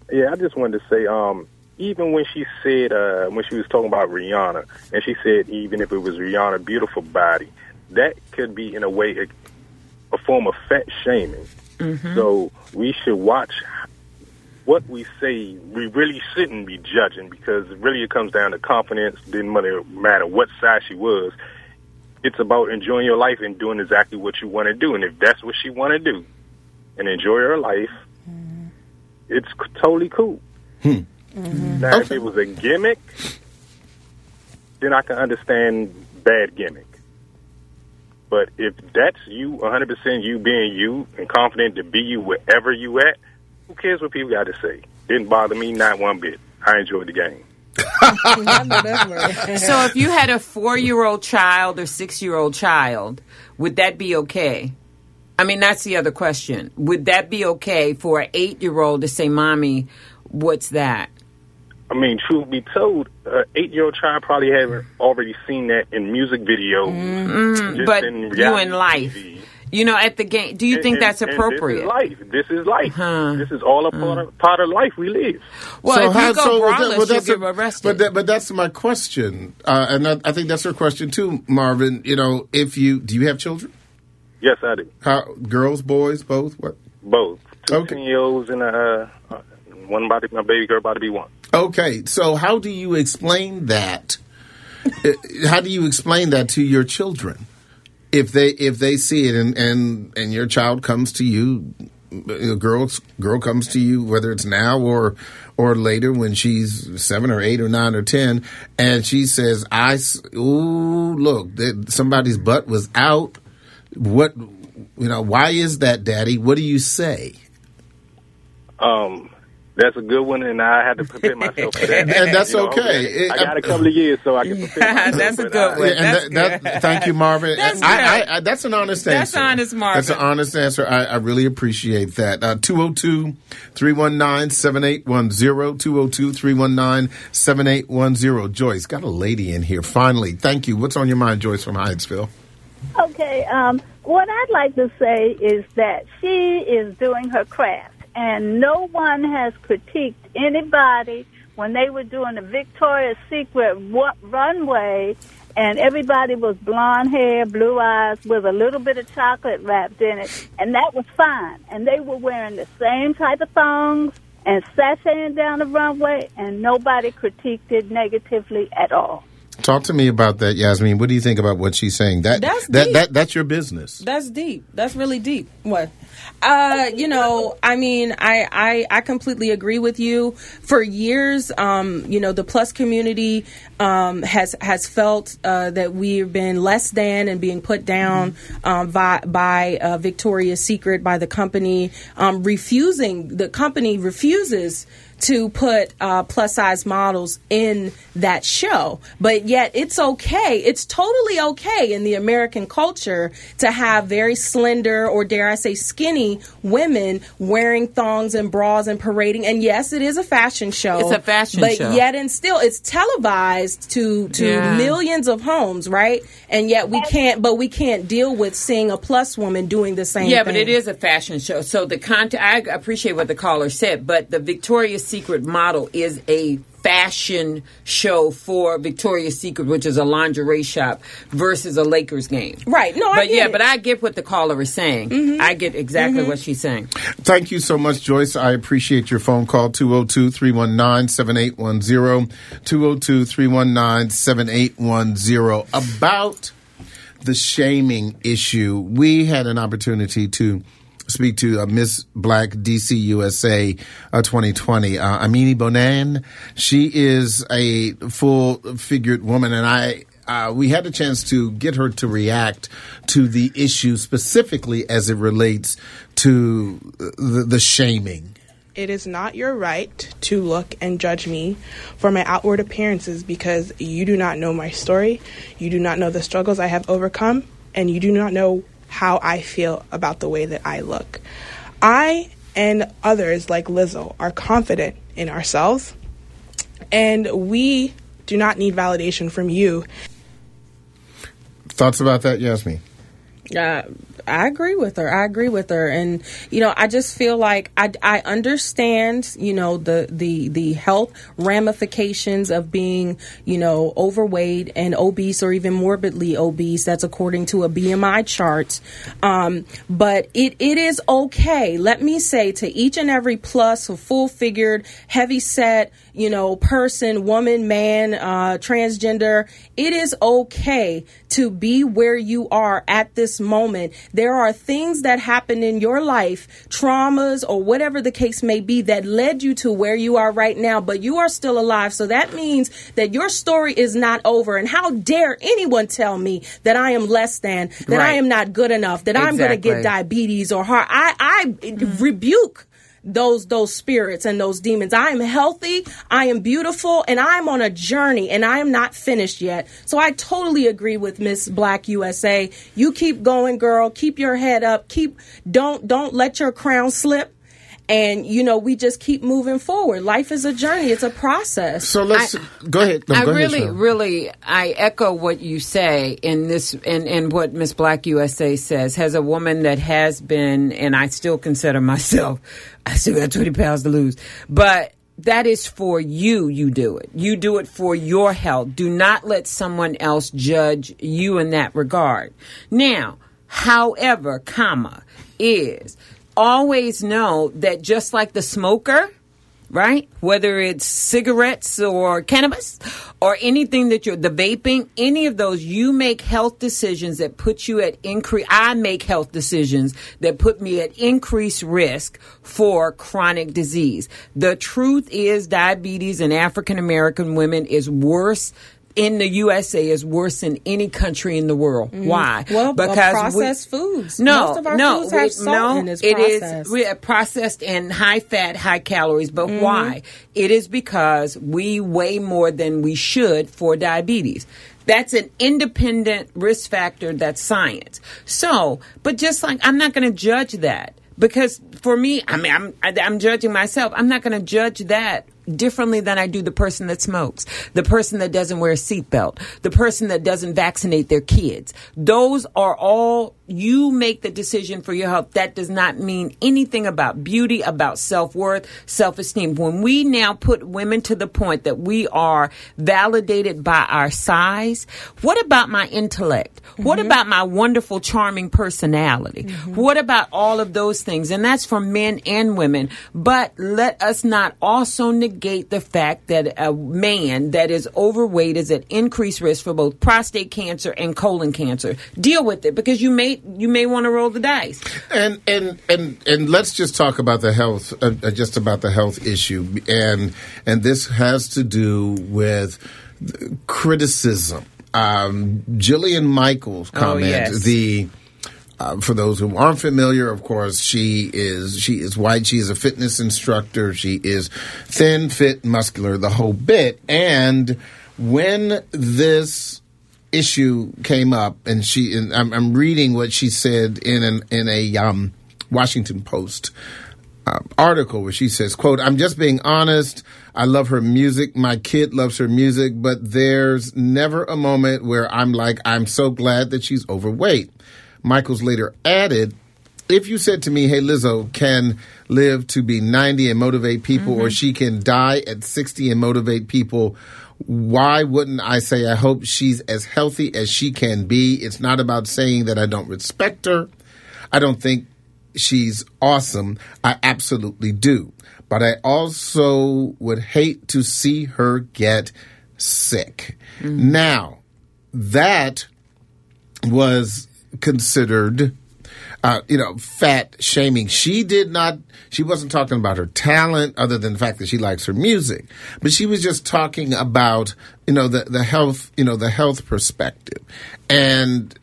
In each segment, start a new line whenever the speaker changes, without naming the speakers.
Yeah, I just wanted to say, even when she said, when she was talking about Rihanna, and she said even if it was Rihanna, beautiful body, that could be in a way a form of fat shaming. Mm-hmm. So we should watch what we say. We really shouldn't be judging, because really it comes down to confidence. Didn't matter what size she was. It's about enjoying your life and doing exactly what you want to do. And if that's what she want to do and enjoy her life, it's totally cool. Now, if it was a gimmick, then I can understand bad gimmick. But if that's you, 100% you being you and confident to be you wherever you at, who cares what people got to say? Didn't bother me, not one bit. I enjoyed the game.
So if you had a 4-year-old child or 6-year-old child, would that be okay? I mean, that's the other question. Would that be okay for an 8-year-old to say, Mommy, what's that?
I mean, truth be told, an 8-year-old child probably haven't already seen that in music videos.
But you in life. TV. You know, at the game, do you think that's appropriate?
This is life. This is all a part of life we live.
Well, so if you go braless, you'll get arrested.
But that's my question. And I think that's her question too, Marvin. You know, do you have children?
Yes, I do.
Girls, boys, both? What?
Both. 2 10-year-olds and my baby girl about to be 1. Okay,
so how do you explain that? How do you explain that to your children? If they see it and your child comes to you, a girl comes to you, whether it's now or later when she's 7 or 8 or 9 or 10, and she says, look, somebody's butt was out. Why is that, Daddy? What do you say?
That's a good one, and I had to prepare myself for that.
And that's okay.
I got a couple of years, so I can prepare myself.
That's a good one.
That's good. Thank you, Marvin.
That's
that's an honest answer.
That's honest, Marvin.
That's an honest answer. I really appreciate that. 202-319-7810. 202-319-7810. Joyce, got a lady in here. Finally. Thank you. What's on your mind, Joyce from Hyattsville?
Okay. What I'd like to say is that she is doing her craft. And no one has critiqued anybody when they were doing the Victoria's Secret runway, and everybody was blonde hair, blue eyes, with a little bit of chocolate wrapped in it, and that was fine. And they were wearing the same type of thongs and sashaying down the runway, and nobody critiqued it negatively at all.
Talk to me about that, Yasmin. What do you think about what she's saying? That's your business.
That's deep. That's really deep. What? I completely agree with you. For years, the plus community has felt that we've been less than and being put down by Victoria's Secret, by the company. The company refuses to put plus-size models in that show. But yet it's okay. It's totally okay in the American culture to have very slender, or dare I say skinny, women wearing thongs and bras and parading. And yes, it is a fashion show.
It's a fashion
show.
But
yet and still, it's televised to millions of homes, right? And yet we can't deal with seeing a plus woman doing the same thing.
Yeah, but it is a fashion show. So the content, I appreciate what the caller said, but the Victoria's Secret model is a fashion show for Victoria's Secret, which is a lingerie shop, versus a Lakers game.
Right. No,
but I get what the caller is saying. Mm-hmm. I get exactly what she's saying.
Thank you so much, Joyce. I appreciate your phone call, 202-319-7810, 202-319-7810. About the shaming issue, we had an opportunity to speak to Miss Black DC USA 2020, Amini Bonan. She is a full-figured woman, and we had a chance to get her to react to the issue specifically as it relates to the shaming.
It is not your right to look and judge me for my outward appearances, because you do not know my story, you do not know the struggles I have overcome, and you do not know how I feel about the way that I look. I and others like Lizzo are confident in ourselves, and we do not need validation from you.
Thoughts about that, Yasmin?
I agree with her. And, I just feel like I understand, the health ramifications of being, overweight and obese or even morbidly obese. That's according to a BMI chart. But it is okay. Let me say to each and every plus or full figured, heavy set, person, woman, man, transgender, it is okay to be where you are at this moment. There are things that happen in your life, traumas or whatever the case may be, that led you to where you are right now, but you are still alive. So that means that your story is not over. And how dare anyone tell me that I am less than, that I am not good enough, that I'm going to get diabetes or heart. I rebuke those spirits and those demons. I am healthy, I am beautiful, and I'm on a journey, and I am not finished yet. So I totally agree with Miss Black USA. You keep going, girl. Keep your head up. Don't let your crown slip. And, we just keep moving forward. Life is a journey. It's a process.
So let's go ahead. No,
I
go ahead,
really, I echo what you say in this, and what Miss Black USA says. As a woman that has been, and I still consider myself, I still got 20 pounds to lose, but that is for you. You do it. You do it for your health. Do not let someone else judge you in that regard. Now, however, is always know that just like the smoker, right? Whether it's cigarettes or cannabis or anything the vaping, any of those, you make health decisions that put you at I make health decisions that put me at increased risk for chronic disease. The truth is diabetes in African American women is worse in the USA, is worse than any country in the world. Why?
Well, because processed foods.
No,
most of our foods have salt in this process.
It is processed and high fat, high calories. But why? It is because we weigh more than we should for diabetes. That's an independent risk factor. That's science. So, but just like, I'm not going to judge that. Because for me, I'm judging myself. I'm not going to judge that differently than I do the person that smokes, the person that doesn't wear a seatbelt, the person that doesn't vaccinate their kids. Those are all, you make the decision for your health. That does not mean anything about beauty, about self-worth, self-esteem. When we now put women to the point that we are validated by our size, what about my intellect? What about my wonderful, charming personality? What about all of those things? And that's for men and women. But let us not also negate the fact that a man that is overweight is at increased risk for both prostate cancer and colon cancer. Deal with it, because you may want to roll the dice.
And let's just talk about the health, just about the health issue, and this has to do with criticism. Jillian Michaels' comment. For those who aren't familiar, of course, she is white. She is a fitness instructor. She is thin, fit, muscular, the whole bit. And when this issue came up, and I'm reading what she said in a Washington Post article where she says, quote, "I'm just being honest. I love her music. My kid loves her music, but there's never a moment where I'm like, I'm so glad that she's overweight." Michaels later added, "If you said to me, hey, Lizzo can live to be 90 and motivate people, or she can die at 60 and motivate people, why wouldn't I say I hope she's as healthy as she can be? It's not about saying that I don't respect her. I don't think she's awesome. I absolutely do. But I also would hate to see her get sick." Now, that was considered, fat shaming. She wasn't talking about her talent other than the fact that she likes her music, but she was just talking about, the health, the health perspective. And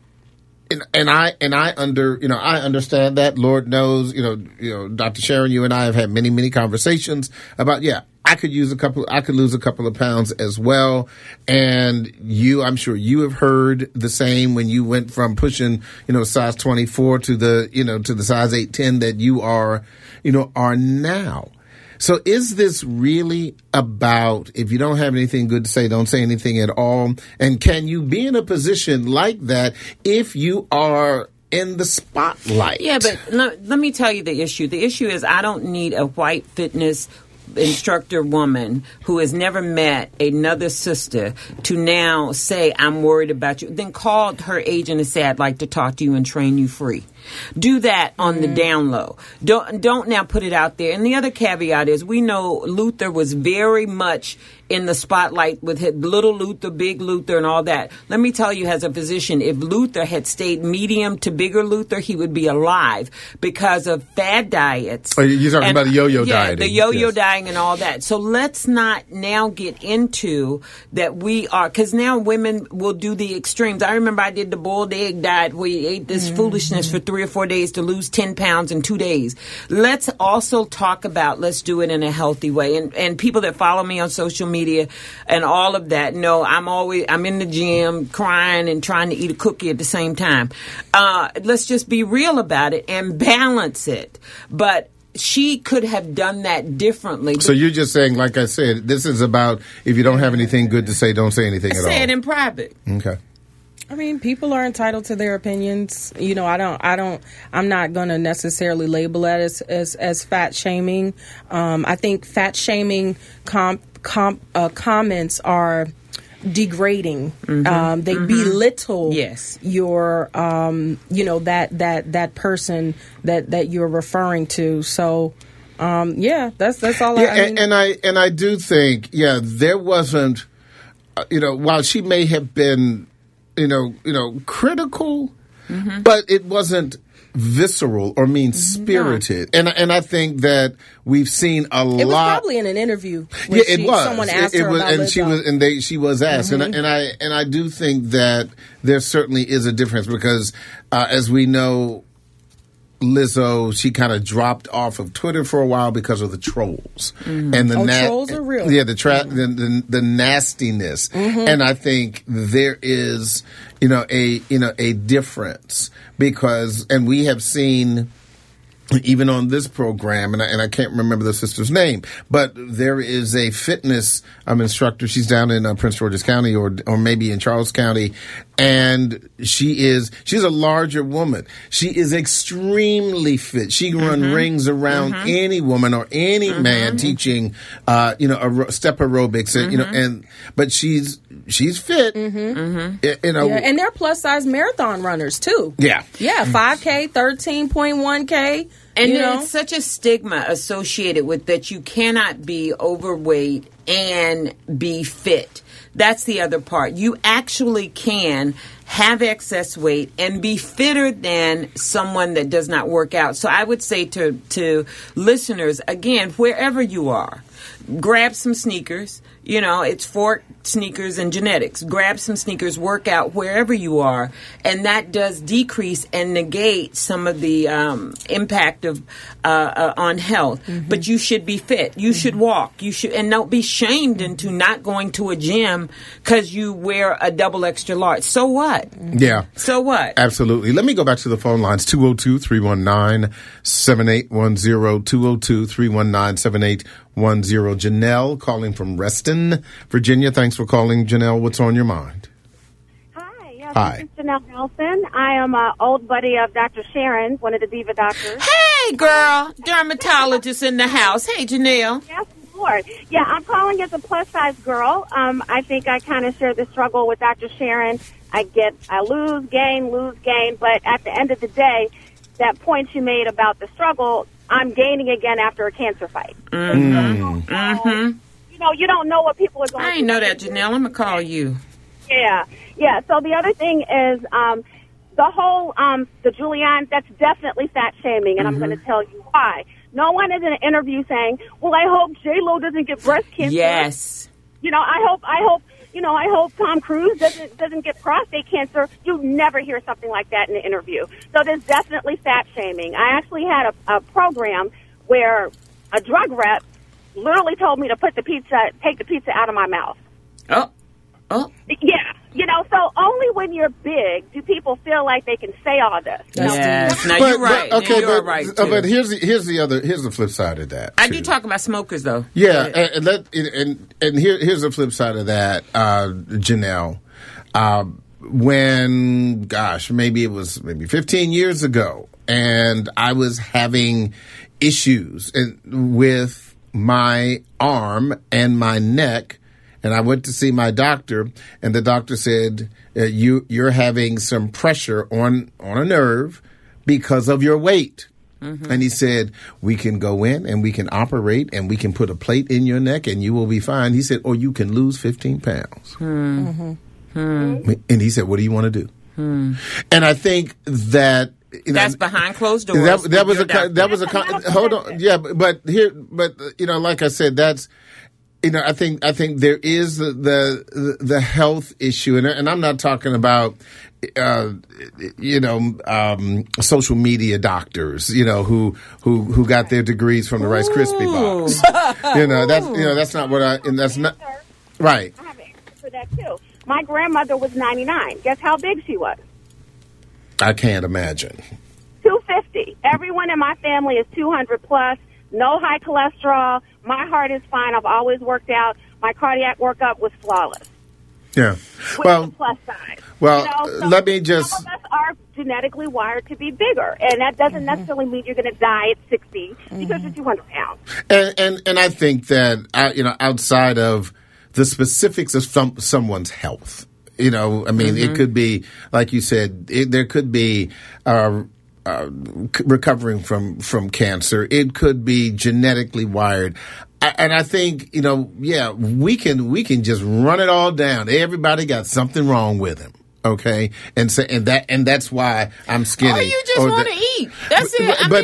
I understand that. Lord knows, Dr. Sharon, you and I have had many, many conversations about, I could lose a couple of pounds as well. And I'm sure you have heard the same when you went from pushing, size 24 to the size 8-10 that you are now. So is this really about, if you don't have anything good to say, don't say anything at all? And can you be in a position like that if you are in the spotlight.
Yeah, but let me tell you the issue. The issue is I don't need a white fitness instructor woman who has never met another sister to now say, I'm worried about you. Then call her agent and say, I'd like to talk to you and train you free. Do that on the down low. Don't now put it out there. And the other caveat is we know Luther was very much in the spotlight with little Luther, big Luther, and all that. Let me tell you, as a physician, if Luther had stayed medium to bigger Luther, he would be alive because of fad diets.
Oh, you're talking about the yo-yo dieting.
The yo-yo dieting and all that. So let's not now get into that we are, because now women will do the extremes. I remember I did the boiled egg diet where you ate this foolishness for 3 or 4 days to lose 10 pounds in 2 days. Let's also talk about, let's do it in a healthy way. And people that follow me on social media and all of that know I'm in the gym crying and trying to eat a cookie at the same time. Let's just be real about it and balance it. But she could have done that differently.
So you're just saying, like I said, this is about if you don't have anything good to say, don't say anything at all.
Say it in private.
Okay.
I mean, people are entitled to their opinions. You know, I'm not going to necessarily label that as fat shaming. I think fat shaming comments are degrading. They belittle your, that person that you're referring to. So, that's all.
And I do think, there wasn't, while she may have been, critical, but it wasn't visceral or mean-spirited. And I think that we've seen a lot.
It was probably in an interview. It was. Someone asked her about Lizzo.
She was asked. And I do think that there certainly is a difference because, as we know, Lizzo, she kind of dropped off of Twitter for a while because of the trolls and the
trolls are real.
Yeah, the nastiness, and I think there is a difference because, and we have seen. Even on this program, and I can't remember the sister's name, but there is a fitness instructor. She's down in Prince George's County or maybe in Charles County, and she's a larger woman. She is extremely fit. She can run rings around any woman or any man teaching, step aerobics, but she's fit.
And they're plus size marathon runners too.
Yeah,
5K, 13.1K.
And there's such a stigma associated with that you cannot be overweight and be fit. That's the other part. You actually can have excess weight and be fitter than someone that does not work out. So I would say to listeners, again, wherever you are, grab some sneakers. It's for sneakers and genetics. Grab some sneakers, work out wherever you are, and that does decrease and negate some of the impact of on health. But you should be fit. You should walk. You should, and don't be shamed into not going to a gym because you wear a double extra large. So what?
Yeah.
So what?
Absolutely. Let me go back to the phone lines. 202-319-7810. 202-319-7810. Janelle calling from Reston, Virginia. Thanks for calling, Janelle. What's on your mind?
Hi. This is Janelle Nelson. I am an old buddy of Dr. Sharon, one of the diva doctors.
Hey, girl. Dermatologist in the house. Hey, Janelle.
Yes, Lord. Yeah, I'm calling as a plus-size girl. I think I kind of share the struggle with Dr. Sharon. I lose, gain, but at the end of the day, that point you made about the struggle, I'm gaining again after a cancer fight. You don't know what people are going through.
I didn't know that, Janelle. I'm going to call you.
Yeah. So the other thing is the whole, the Julianne, that's definitely fat shaming, and I'm going to tell you why. No one is in an interview saying, well, I hope J-Lo doesn't get breast cancer.
Yes.
I hope Tom Cruise doesn't get prostate cancer. You never hear something like that in an interview. So there's definitely fat shaming. I actually had a program where a drug rep literally told me to take the pizza out of my mouth.
Oh.
Yeah. So only when you're big do people feel like they can say all this.
Yes. Now you're right. You're right.
But here's the flip side of that.
I do talk about smokers though.
Yeah, and here's the flip side of that, Janelle. when, gosh, maybe 15 years ago, and I was having issues with my arm and my neck, and I went to see my doctor, and the doctor said, you're having some pressure on a nerve because of your weight. Mm-hmm. And he said, we can go in and we can operate and we can put a plate in your neck and you will be fine. He said, or you can lose 15 pounds. Mm-hmm. And he said, what do you want to do? And I think that
that's behind closed doors.
That was a hold on. Yeah, but like I said, that's, I think there is the health issue, and I'm not talking about social media doctors, who got their degrees from the Rice Krispie box. That's not what that's not right.
I have an answer for that too. My grandmother was 99. Guess how big she was?
I can't imagine.
250. Everyone in my family is 200 plus. No high cholesterol. My heart is fine. I've always worked out. My cardiac workup was flawless.
Yeah.
With the plus side.
Well, let me just.
Some of us are genetically wired to be bigger, and that doesn't necessarily mean you're going to die at 60 because you're 200 pounds.
And I think that outside of the specifics of someone's health, it could be, like you said, there could be recovering from cancer. It could be genetically wired. And I think, we can just run it all down. Everybody got something wrong with him. Okay. And that's why I'm skinny.
Or you just want to eat. That's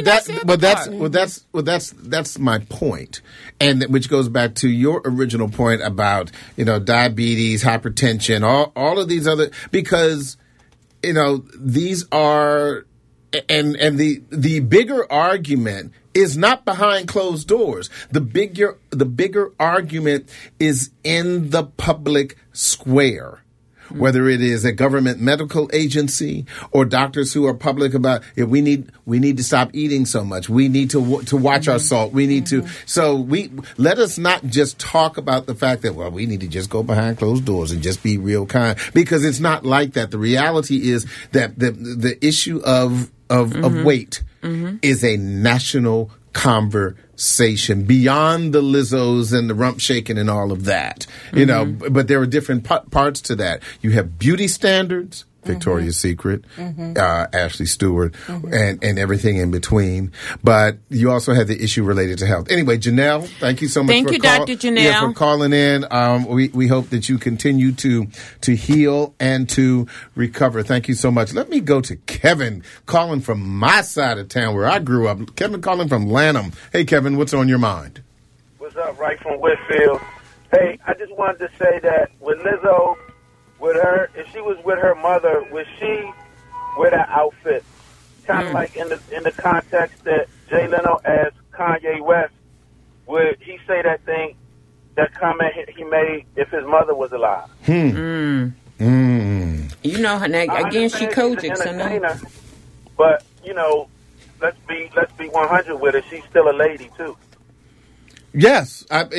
it.
That's my point. And which goes back to your original point about, diabetes, hypertension, all of these other, because, these are, and the bigger argument is not behind closed doors. The bigger argument is in the public square. Whether it is a government medical agency or doctors who are public about we need to stop eating so much. We need to watch our salt. We need to. So let us not just talk about the fact that we need to just go behind closed doors and just be real kind, because it's not like that. The reality is that the issue of weight is a national conversation beyond the Lizzos and the rump shaking and all of that, but there are different parts to that. You have beauty standards, Victoria's Secret, Ashley Stewart, and everything in between. But you also have the issue related to health. Anyway, Janelle, thank you so much.
Thank you, Dr. Janelle,
for calling in. We hope that you continue to heal and to recover. Thank you so much. Let me go to Kevin calling from my side of town where I grew up. Kevin calling from Lanham. Hey, Kevin, what's on your mind?
What's up, right from Whitfield? Hey, I just wanted to say that with Lizzo, with her, if she was with her mother, would she wear that outfit? Kind of like in the context that Jay Leno asked Kanye West, would he say that comment he made if his mother was alive?
Again, she Kojic,
but let's be 100 with her. She's still a lady too.
Yes, but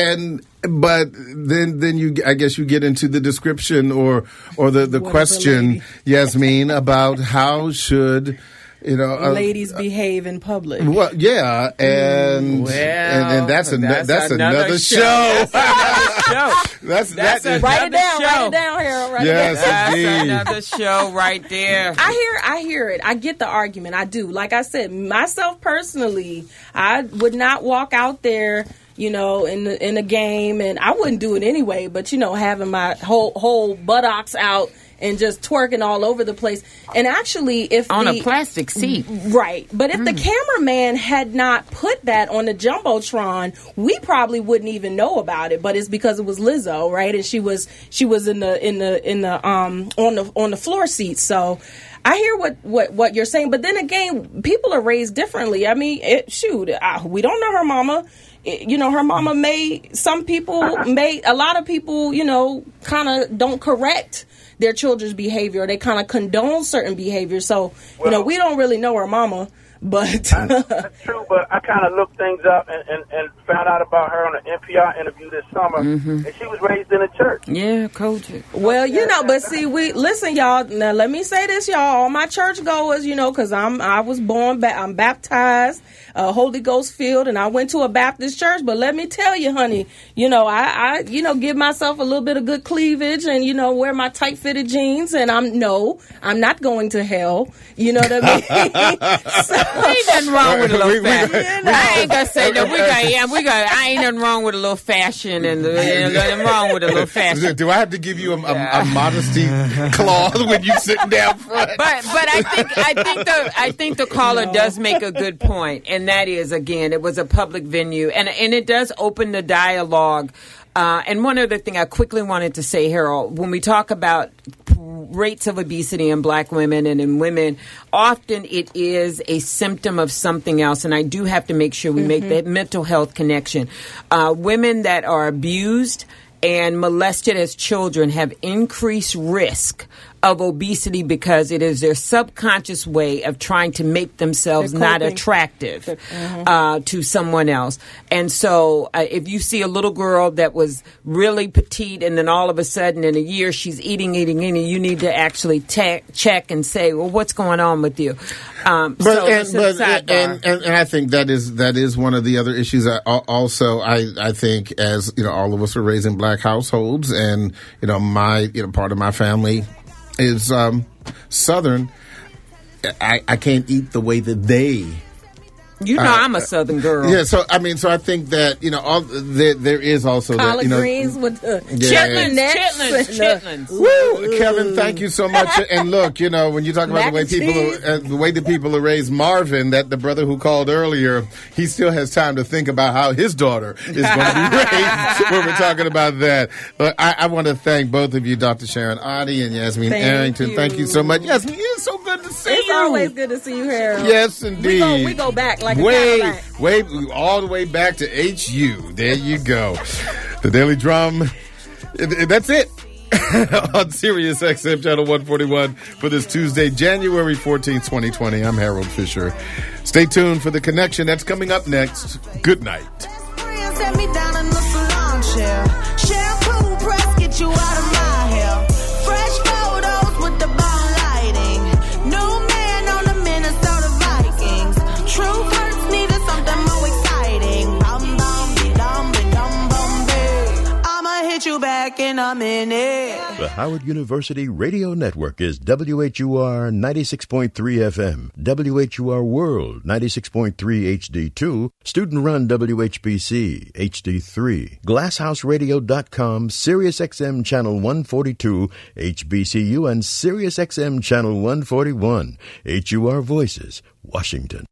then I guess you get into the description or the question, Yasmin, about how should
ladies behave in public.
Well, yeah, and that's another show. That's
write it down, Harold.
That's another show right there.
I hear it. I get the argument. I do. Like I said, myself personally, I would not walk out there, in a game, and I wouldn't do it anyway. But having my whole buttocks out and just twerking all over the place. And actually, if
on a plastic seat,
right? But if the cameraman had not put that on the jumbotron, we probably wouldn't even know about it. But it's because it was Lizzo, right? And she was in the on the floor seat. So I hear what you're saying, but then again, people are raised differently. I mean, we don't know her mama. Her mama a lot of people, kind of don't correct their children's behavior. They kind of condone certain behaviors. So, we don't really know her mama. But
that's true. But I kind of looked things up and found out about her on an NPR interview this summer, and she was raised in a church.
Yeah, coach.
Well, but see, listen, y'all. Now, let me say this, y'all. All my church goers, because I was born, I'm baptized, Holy Ghost filled, and I went to a Baptist church. But let me tell you, honey, I give myself a little bit of good cleavage, and wear my tight fitted jeans, and I'm not going to hell. You know what I mean?
Ain't nothing wrong with a little fashion. I ain't gonna say that. I ain't nothing wrong with a little fashion, and nothing wrong with a little fashion.
Do I have to give you a modesty clause when you sitting down front?
But I think the caller does make a good point, and that is, again, it was a public venue, and it does open the dialogue. And one other thing I quickly wanted to say, Harold, when we talk about rates of obesity in black women and in women, often it is a symptom of something else. And I do have to make sure we make that mental health connection. Women that are abused and molested as children have increased risk of obesity because it is their subconscious way of trying to make themselves not attractive to someone else. And so if you see a little girl that was really petite and then all of a sudden in a year she's eating, you need to actually check and say, well, what's going on with you?
And I think that is one of the other issues. Also, I think as all of us are raised in black households, and my part of my family is Southern. I can't eat the way that they.
I'm a Southern girl.
Yeah, so I think that there is also
collard
that
greens with the
chitlins.
Woo, Kevin, thank you so much. And look, when you talk about the way that people are raised, Marvin, that the brother who called earlier, he still has time to think about how his daughter is going to be raised when we're talking about that. But I want to thank both of you, Dr. Sharon Oddie and Yasmin Arrington. Thank you so much. Yasmin, it's so good to see you.
It's always good to see you, Harold.
Yes, indeed.
We go back like
way all the way back to HU. There you go. The Daily Drum. That's it. On Sirius XM Channel 141 for this Tuesday, January 14th, 2020. I'm Harold Fisher. Stay tuned for The Connection. That's coming up next. Good night.
Set me down in the salon chair. Shampoo press, get you out of my hair. Fresh photos with the bomb lighting. New man on the Minnesota Vikings. True hurts needed something more exciting. Bum bum be dum be dum bum be. I'ma hit you back in a minute.
The Howard University Radio Network is WHUR 96.3 FM, WHUR World 96.3 HD2, student-run WHBC HD3, GlassHouseRadio.com, SiriusXM Channel 142, HBCU, and SiriusXM Channel 141. HUR Voices, Washington.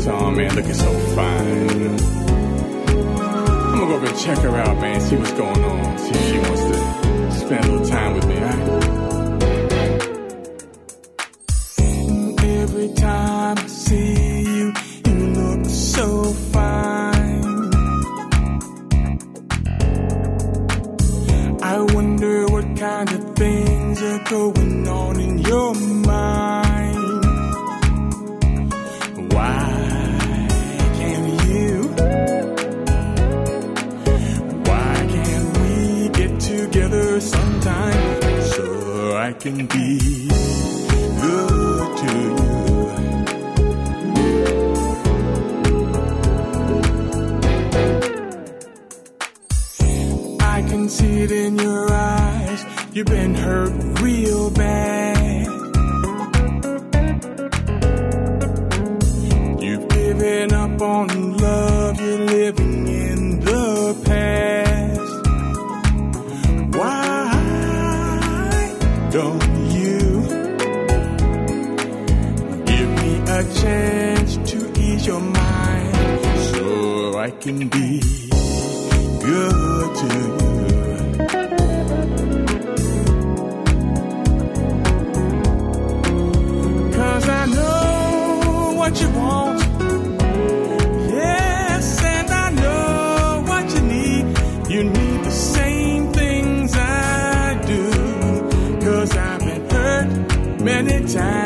saw, man, looking so fine. I'm gonna go over and check her out, man, see what's going on. See if she wants to spend a little time with me, alright? Every time I see you, you look so fine. I wonder what kind of things are going on in your mind. Why can't we get together sometime so I can be good to you? I can see it in your eyes, you've been hurt real bad. You've given up on love, you're living in the past. Why don't you give me a chance to ease your mind so I can be good to you? 'Cause I know what you want, yes, and I know what you need. You need the same things I do, 'cause I've been hurt many times.